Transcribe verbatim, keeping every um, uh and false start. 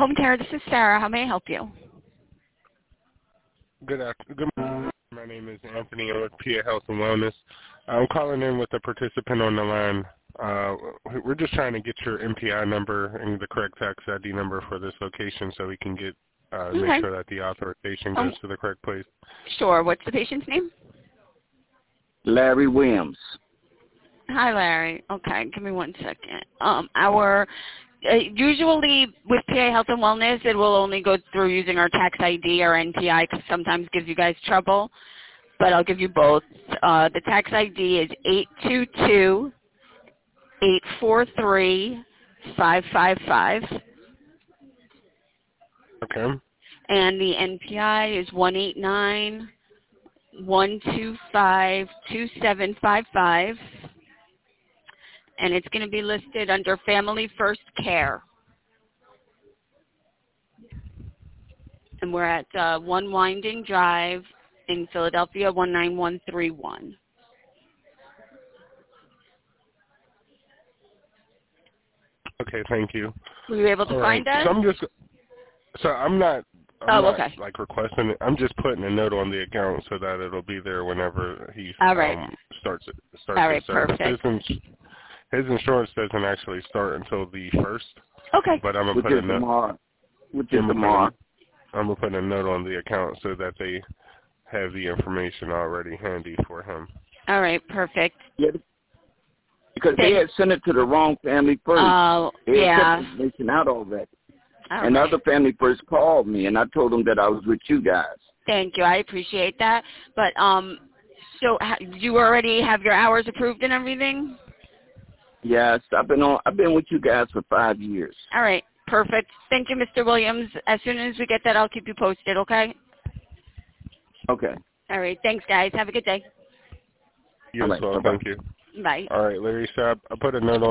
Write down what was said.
Home Care, this is Sarah. How may I help you? Good afternoon. Good morning. My name is Anthony. I'm with P A Health and Wellness. I'm calling in with a participant on the line. Uh, we're just trying to get your M P I number and the correct tax I D number for this location so we can get uh, Okay. make sure that the authorization goes Um, to the correct place. Sure. What's the patient's name? Larry Williams. Hi, Larry. Okay, give me one second. Um, our uh, usually with P A Health and Wellness, it will only go through using our tax I D or N P I because sometimes gives you guys trouble. But I'll give you both. Uh, the tax I D is eight two two, eight four three, five five five. Okay. And the N P I is one eight nine, one two five, two seven five five. And it's going to be listed under Family First Care. And we're at uh, One Winding Drive in Philadelphia, one nine one three one. Okay, thank you. Were you able to All find right. us? So I'm just, so I'm not, I'm Oh, not okay. like requesting it. I'm just putting a note on the account so that it'll be there whenever he All right. um, starts starts All his right, service. perfect. His, ins- his insurance doesn't actually start until the first, Okay. but I'm gonna Which put a is note. tomorrow. Which is I'm gonna put tomorrow. a, I'm gonna put a note on the account so that they have the information already handy for him. All right, perfect. Yeah, because they had sent it to the wrong Family First. Oh, They had yeah. sent the information out already. All And the right. other Family First called me, and I told them that I was with you guys. Thank you. I appreciate that. But um, so ha- you already have your hours approved and everything? Yes, I've been on. I've been with you guys for five years. All right, perfect. Thank you, Mister Williams. As soon as we get that, I'll keep you posted, okay? Okay. All right, thanks, guys. Have a good day. You All as right, well. bye-bye. Thank you. Bye. All right, Larry. So I, I put a note on